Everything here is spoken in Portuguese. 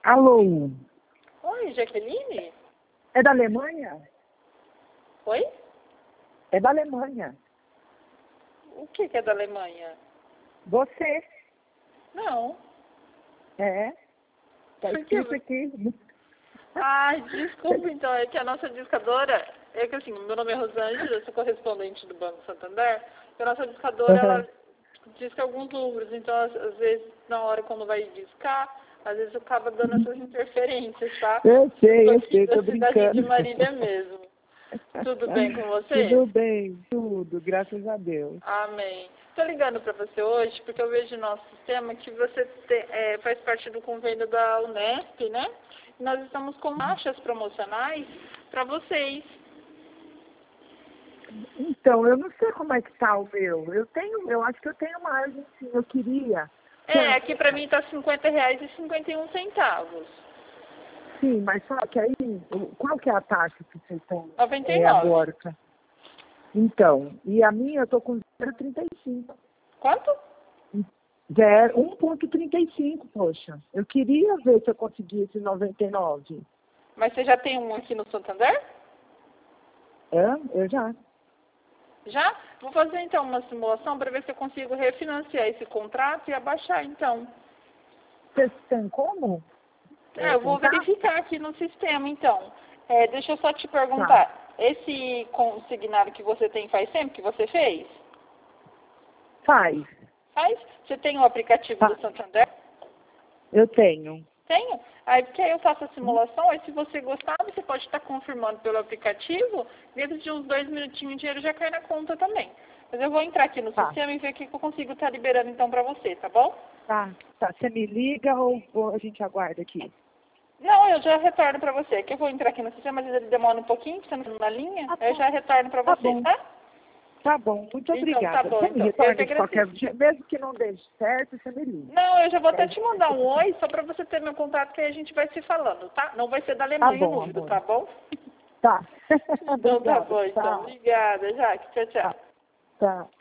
Alô? Oi, Jaqueline? É da Alemanha? Oi? É da Alemanha. O que é da Alemanha? Você? Não. É? Tá Por que? escrito aqui. Ai, desculpa então, é que a nossa discadora, é que assim, meu nome é Rosângela, eu sou correspondente do Banco Santander, e a nossa discadora, ela disca alguns números, então às vezes na hora quando vai discar, às vezes acaba dando essas interferências, tá? Eu sei, Aqui tô da cidade de brincando. Marília mesmo. Tudo bem com você? Tudo bem, tudo, graças a Deus. Amém. Estou ligando para você hoje porque eu vejo no nosso sistema que você faz parte do convênio da Unesp, né? E nós estamos com taxas promocionais para vocês. Então, eu não sei como é que tá o meu. Eu acho que eu tenho margem, sim, eu queria. Aqui para mim está R$ 50,51. Sim, mas só que aí, qual que é a taxa que vocês têm 99. agora? Então, e a minha eu tô com 0,35. Quanto? 1,35, poxa. Eu queria ver se eu conseguia esse 99. Mas você já tem um aqui no Santander? Eu já. Já? Vou fazer então uma simulação para ver se eu consigo refinanciar esse contrato e abaixar então. Vocês têm como? Eu vou Tentar? verificar aqui no sistema, então. Deixa eu só te Tá. perguntar. Esse consignado que você tem faz tempo que você fez? Faz. Faz? Você tem o aplicativo do Santander? Eu tenho. Tenho. Aí, porque aí eu faço a simulação, aí se você gostar, você pode estar confirmando pelo aplicativo, dentro de uns 2 minutinhos o dinheiro já cai na conta também. Mas eu vou entrar aqui no sistema e ver o que eu consigo estar liberando então para você, tá bom? Tá. Você me liga ou a gente aguarda aqui? Não, eu já retorno para você. Que eu vou entrar aqui no sistema, mas ele demora um pouquinho, pra você não ficar na linha. Eu já retorno para você, Bom. tá? Tá bom, muito Então, obrigada. tá bom, Você me então. Eu retorna que de qualquer agradeço. dia, mesmo que não dê certo, você me liga. Não, eu já vou até te mandar um oi, só para você ter meu contato, que aí a gente vai se falando, tá? Não vai ser da Alemanha o número, amor. tá bom? Tá. Então tá bom, então. Tchau. Obrigada, Jaque. Tchau, tchau. Tá.